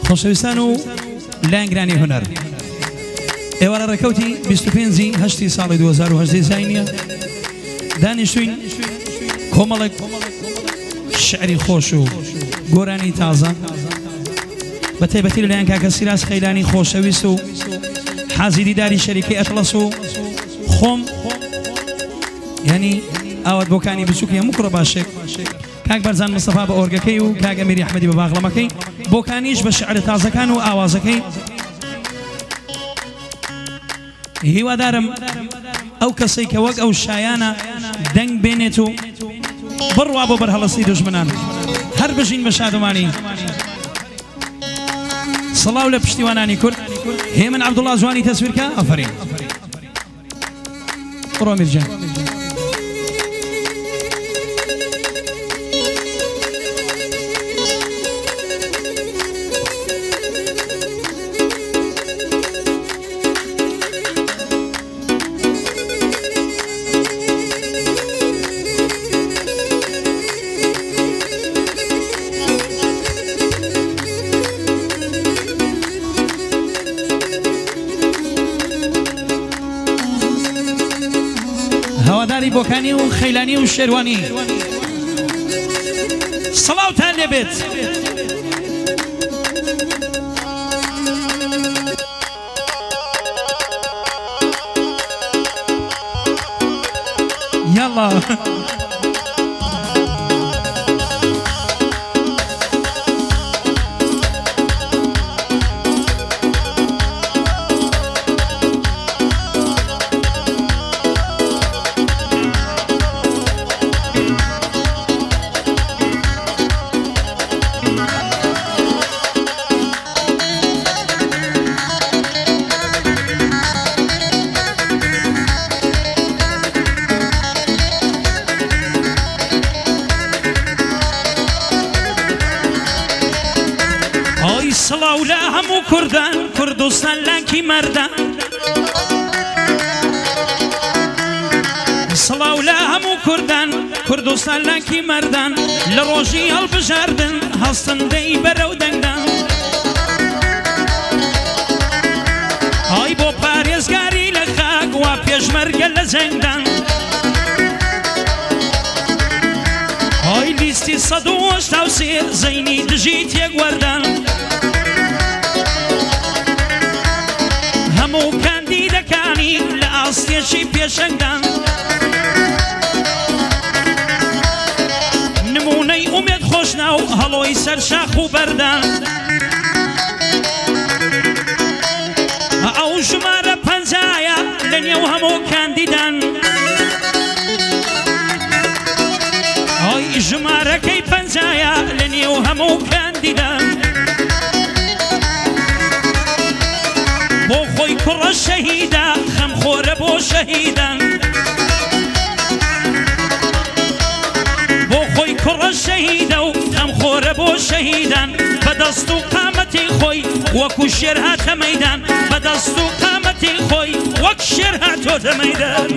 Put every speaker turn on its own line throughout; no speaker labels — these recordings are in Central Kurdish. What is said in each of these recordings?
خۆشەویستان و لایەنگرانی هونەر ئێوارە ڕێکەوتی 25 هەشتی ساڵی 2018 زاینیە دانیشتوین کۆمەڵێک شعری خۆش و گۆرانی تازە بە تایبەتی لەلایەن کاکە سیراس خەیلانی خۆشەویست و حازی دیداری شەریکەی ئەتڵەس و خۆم یعنی ئاوات بۆکانی بچووکە هەموو کوڕە باشێک کاک بەرزان مستەفا بە ئۆرگەکەی و کاک ئەمیری ئەحمەدی بە باغڵەمەکەی بۆکانیش بە شعر تازەکان و ئاوازەکەی هیوادارم ئەو کەسەی کە وەک ئەو شایانە دەنگ بێنێت و بڕوا بۆ بەرهەڵەستی دوژمنان هەر بژین بە شادومانی سڵاو لە پشتیوانانی کورد هێمن عەبدوڵڵا جوانی تەسویرکە ئەفەرین بڕۆ میرجان هەواداری بۆکانی و خەیلانی و شێروانی سڵاوتان لێبێت یاڵا سڵاو لە هەموو کوردان کوردستان لانکی مەردان سڵاو لە هەموو کوردان کوردستان لانکی مەردان لە ڕۆژی هەڵبژاردن هەستندەی بەرەو دەنگدان ئای بۆ پارێزگاری لە خاک وا پێشمەرگە لە جەنگدان ئای لیستی 183 زەینی دژی تێگوەردان هەموو کاندیدەکانی لە ئاستێشی پێشەنگدان نمونەی ئومێد خۆشنا و هەڵۆی سەرشاخ و بەردان ئەو ژمارە پەنجایە لە نێو هەموو کاندیدان ئەی ژمارەکەی پەنجایە لە نێو هەموو کاندیدان بۆ خۆی کوڕە شەهیدە خەمخۆرە بۆ شەهیدان بۆ خۆی کوڕە شەهیدە و خەمخۆرە بۆ شەهیدان بەدەست و قامەتی خۆی وەکو شێر هاتە مەیدان بەدەست و قامەتی خۆی وەک شێر هاتۆتە مەیدان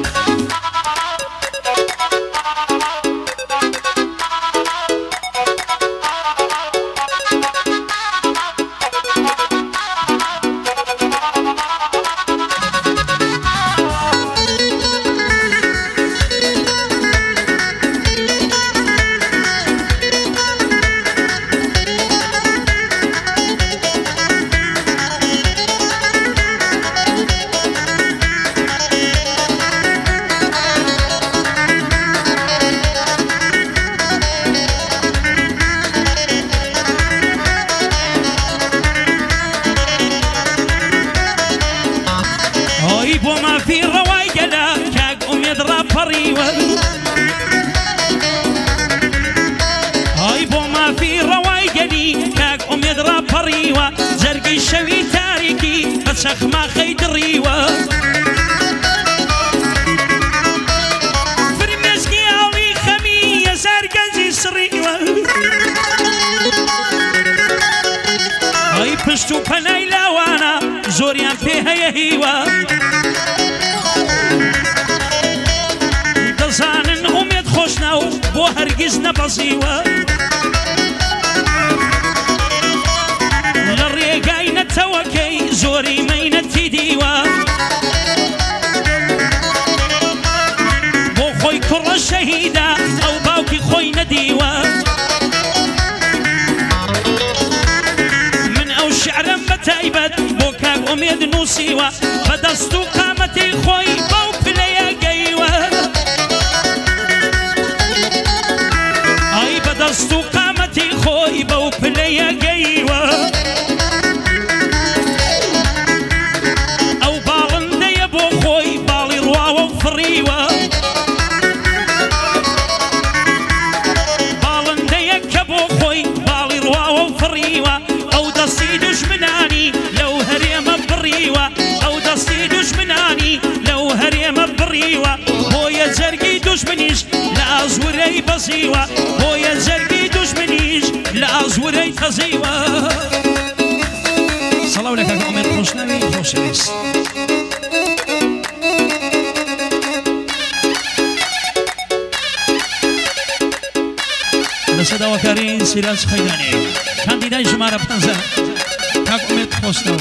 بۆ مافی ڕەوای گەلا کاک ئومێد ڕاپەڕیوە ئای بۆ مافی ڕەوای گەلی کاک ئومێد ڕاپەڕیوە جەرگەی شەوی تاریکی بە چەخماخەی دڕیوە فرمێسکی ئاوی خەمی هەزار گەنجی سڕیوە ئای پشت و پەنای لاوانە زۆریان پێ هەیە هیوە دەزانن ئومێد خۆشنا و بۆ هەرگیز نەبەزیوە شعرم بتایبەت بۆ کاک ئومێد نووسیوە بەدەست و قامەتی خۆی بەو پلەیە گەیوە ئای بەدەست و قامەتی خۆی بەو پلەیە گەیوە ئەو باڵندەیە بۆ خۆی باڵی ڕواوە و فڕیوە باڵندەیە کە بۆ خۆی باڵی ڕواوە و فڕیوە ئەو دەستی دوژمنانی لەو هەرێمە بڕیوە ئەو دەستی دوژمنانی لەو هەرێمە بڕیوە بۆیە جەرگی دوژمنیش لە ئازورەی بەزیوە بۆیە جەرگی دوژمنیش لە ئازورەی تەزیوە سەڵاو لە کاک ئومێد خۆشناوی خۆشەویست لەسەداواکاری سیراج خەیدانی کاندیدای ژمارە 15 کاک ئومێد خۆشناو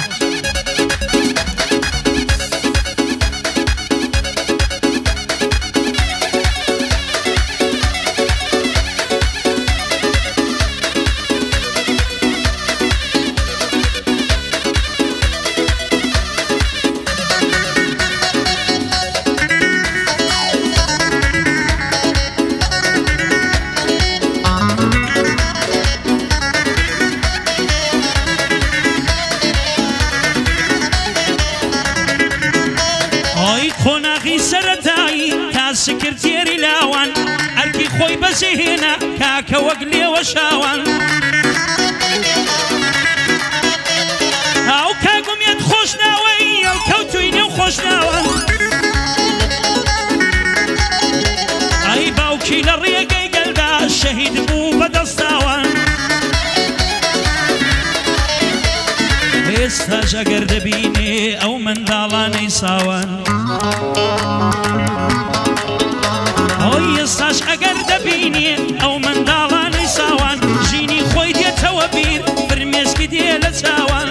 خۆناغی سەرەتایی تا سکرتێری لاوان ئەرکی خۆی بەجێهێنا کاکە وەک لێوە شاوان ئەو کاک ئومێد خۆشناوەی ئەو کەوتووی نێو خۆشناوان ئەی باوکی لە ڕێگەی گەلدا شەهید بوو بەدەستاوان ئێستاش ئەگەر دەبینێ ئەو منداڵانەی ساوان ئەوی ئێستاش ئەگەر دەبینێ ئەو منداڵانەی ساوان ژینی خۆی دێتەوە بیر فرمێسکی دێ لە چاوان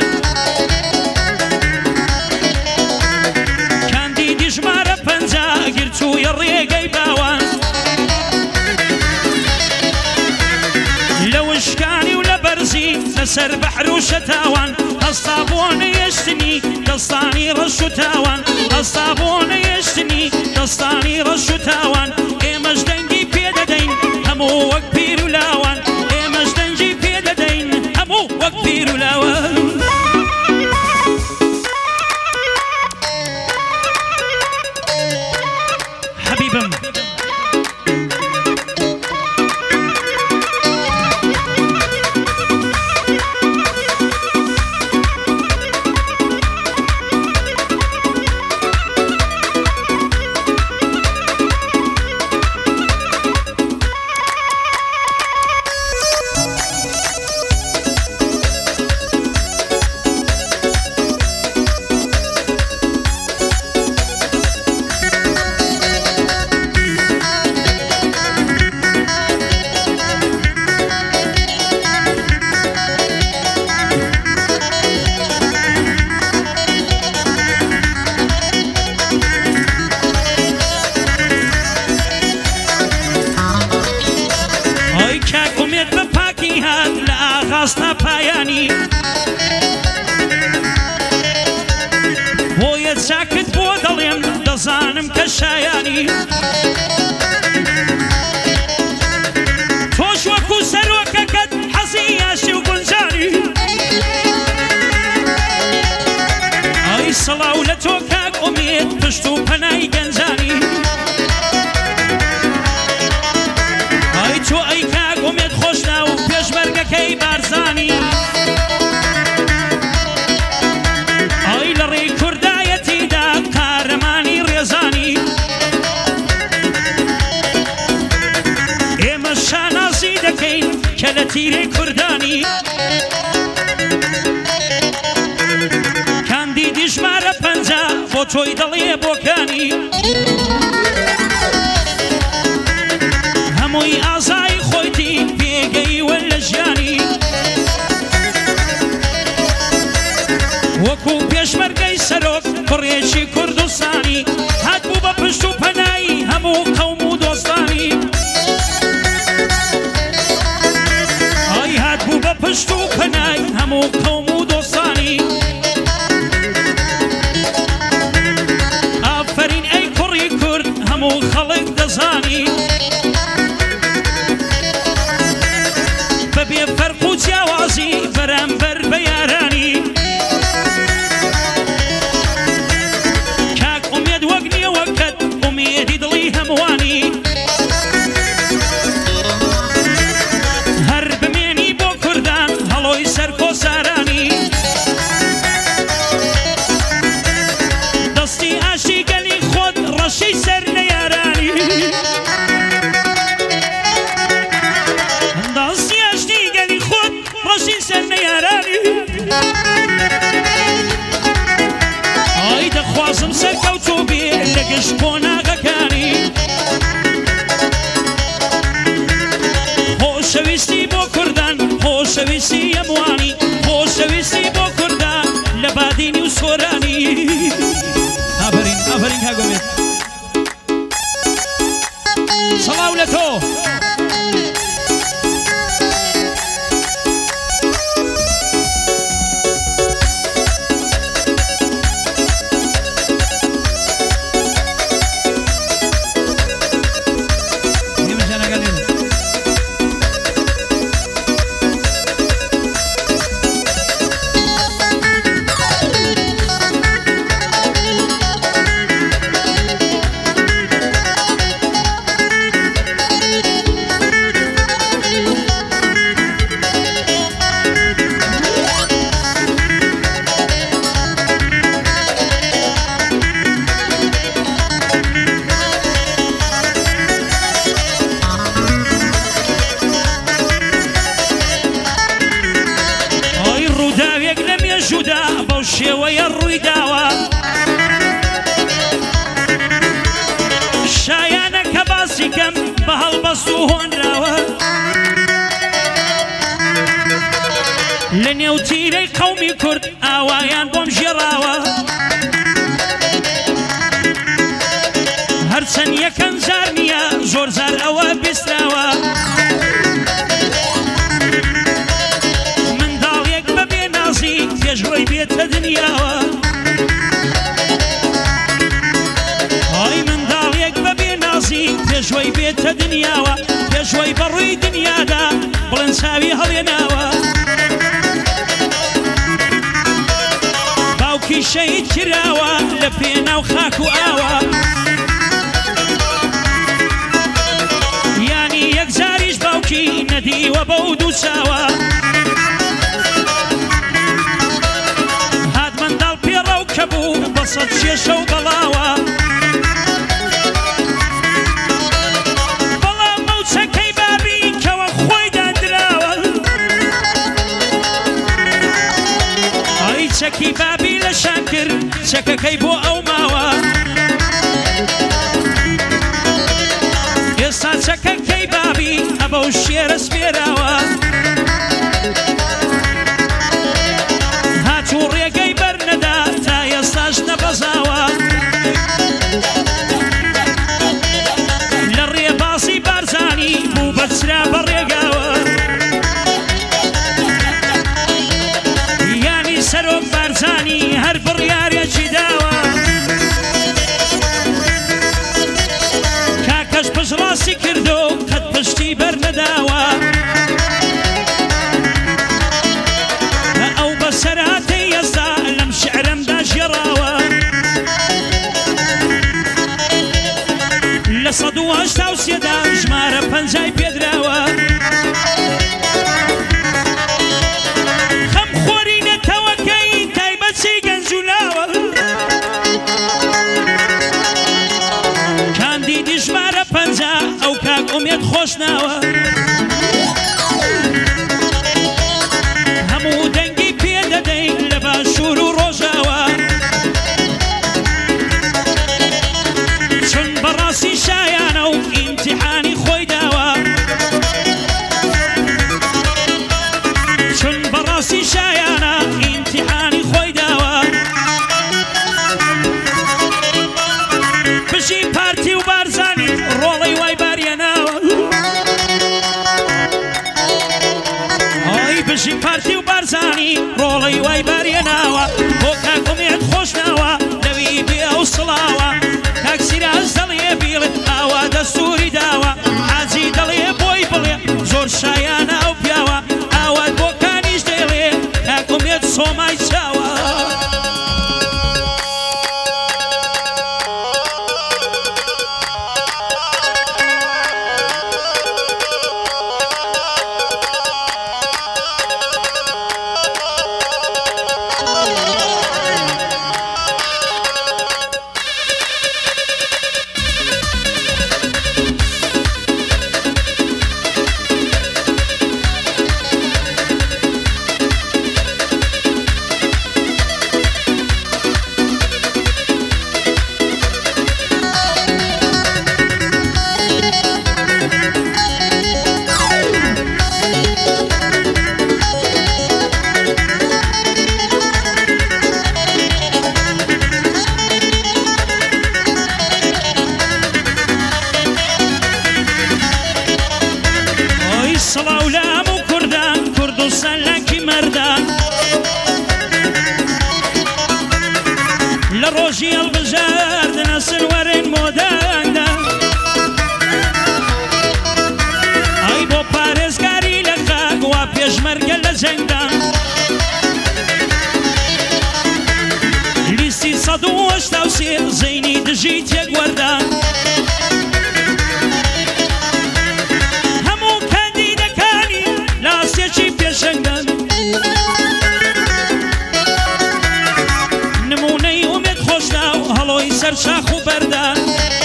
کاندیدی ژمارە 50 گرچوویە ڕێگەی باوان لە وشکانی و لە بەرزی لەسەر بەحر و شەتاوان هەستا بۆ نەیەشتنی دەستانی ڕەش و تاوان هەستا بۆ نەیەشتنی دەستانی ڕەش و تاوان ئێمەش دەنگی پێدەدەین هەموو وەک پیر و لاوان ئێمەش دەنگی پێدەدەین هەموو وەک پیر و لاوان حەبیبم ڕاستە پایانی بۆیە چاکت بۆ دەڵێم دەزانم کە شایانی تۆش وەکو سەرۆکەکەت حەزی یاشی و گونجانی ئای سەڵاو لە تۆ کاک ئومێد پشت و پەنای گەنجانی ئای تۆ ئەی کاک ئومێد خۆشنا و پێشمەرگەکەی بارزانی ئای لە ڕێی کوردایەتیدا قارەمانی ڕێزانی ئێمە شانازی دەکەین کە لە تیرەی کوردانی کاندیدی ژمارە 50 بۆ تۆی دەڵێ بۆکانی هەمووی ئازای خۆیتی پێگەیوە لە ژیانی وەکو پێشمەرگەی سەرۆک کوڕێکی کوردستانی هاتبوو بە پشت و پەنایی هەموو قەوم و دۆستانی ئای هاتبوو بە پشت و پەنای هەموو قەوم و دۆستانی سڵوانی خۆشەویستی بۆ کوردان لە بادینی و سۆرانی ئافرین ئافرین کاگۆمێت سەڵاو لە تۆ شێوەیە ڕووی داوە شایانە کە باسی کەم بە هەڵبەست و هۆنراوە لە نێوتیرەی قەومی کورد ئاوایان بۆم ژێڕاوە هەرچەند یەکەم جار نییە زۆر جار ئەوە بیستراوە منداڵێک بەبێ نازی پێشڕۆی بێتە دنیاوە ئای منداڵێک بەبێ نازی پێشوەی بێتە دنیاوە پێشوەی بەڕووی دنیادا بڵند چاوی هەڵێناوە باوکی شەهید کراوە لە پێناو خاک و ئاوە یانی یەک جاریش باوکی نەدیوە بەو دوو چاوە هات منداڵ پێڕەو کە بوو بە سەد شێشە و بەڵاوە بەڵام مەوچەکەی بابی کەوە خۆی دادراوە ئای چەکی بابی لە شان کرد چەکەکەی بۆ ئەو ماوە ئێستا چەکەکەی بابی ئەبە و شێرە سپێراوە هاتوو ڕێگەی بەرنەدا تا ئێستاش نەبەزاوە لە ڕێباسی بارزانی بوو بەچرا بە ڕێگاوە یانی سەرۆک بارزانی هەر بڕیارێکی داوە کاکەش پشڕاستی کردو قەت پشتی بەرنەداوە ئەو بەسەرهاتەی ئێستا لەم شعرەمدا ژێڕاوە لە ١٨٣دا ژمارە پەنجای پێدراوە خەم خۆری نەتەوەکەی تایبەتی گەنج و لاوە کاندیدی ژمارە پەنجا ئەو کاک ئومێد خۆشناوە هەموو دەنگی پێدەدەین لە باشوور و ڕۆژاوە چون بەڕاستی شایانە و ئیمتیحانی خۆی داوە چون بەڕاستی شایانە ئیمتیحانی خۆی داوە پشی پارتی و بارزانی ڕۆڵەی وای باریەناوە ئای پشی پارتی و بارزانی ڕۆڵەی وای باریەناوە بۆ کاکومێت خۆشناوە لەوی بێ ئەو سڵاوە کاک سیراج دەڵێ بیڵێ ئاوا دەستوری داوە حاجی دەڵێ بۆی بڵێ زۆر شایانە ئەو پیاوە ئاوات بۆ کانیش دەڵێ کاکومێت سۆمای چاوە لروجي البجار ناس الورين مودانا اي بو باريس كاري لخاق وابيش مرقل لجنگان ليسي صدوش توسير زيني دجيت يا وردان همو كاندي دكاني لا سيشي بيشنگان نموني ومك خوشنا وهلوي سر شاخ وبردان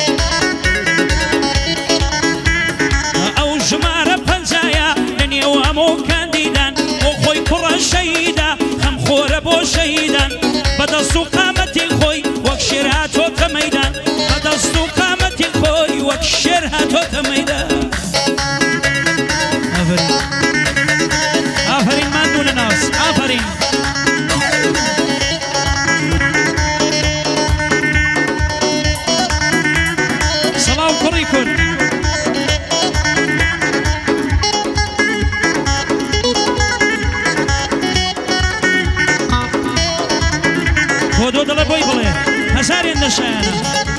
او جمارة بنزايا لني وهمو كانديدان وخوي كرة شهيدة خم خورة بو شهيدان بدستو قامتي خوي وكشرها توت ميدان بدستو قامتي خوي وكشرها توت ميدان آفرين آفرين ما نقول الناس آفرين صلاة وكريكم خودو دل بوی بله هزاری نشانه